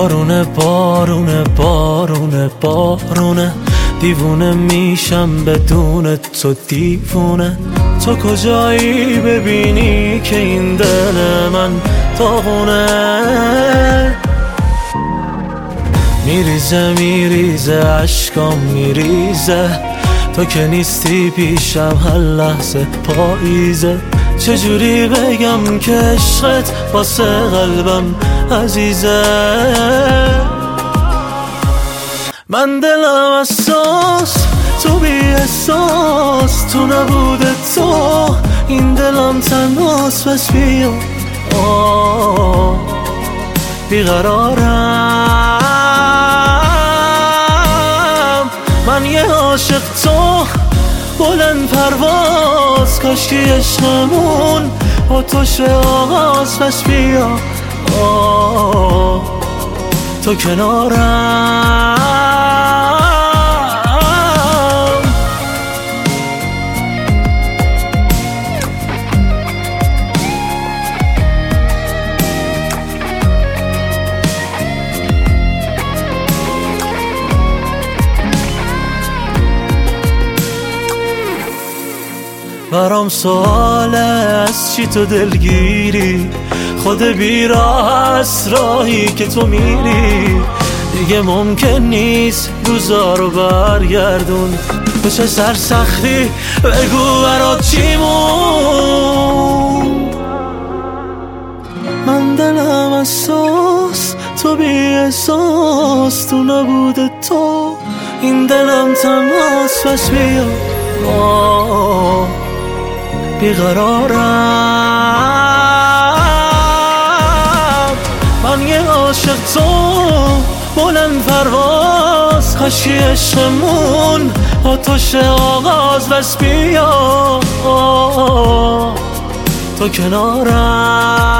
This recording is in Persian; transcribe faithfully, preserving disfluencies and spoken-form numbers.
بارونه بارونه بارونه بارونه دیوونه میشم بدون تو دیوونه. تو کجایی ببینی که این دل من داغونه؟ میریزه میریزه عشقام میریزه، تو که نیستی پیشم هر لحظه پاییزه. چجوری بگم که عشقت واسه قلبم عزیزه؟ من دلم اساس تو بی احساس، تو نبوده تو این دلم تنهاست. پس بیا بیقرارم، من یه عاشق تو بلند پرواز. کاشکی عشقمون با تو شه آغاز. پس بیا تو کنارم. برام سواله از چی تو دلگیری؟ خود بیراه است راهی که تو میری. دیگه ممکن نیست روزا رو برگردون. تو چه سرسختی بگو برات چی مون؟ من دلم اساس تو بی احساس، تو نبوده تو این دلم تنهاست. پس بیا بیقرارم، من یه عاشق تو بلند پرواز. کاشکی عشقمون با تو شه آغاز. بس بیا تو کنارم.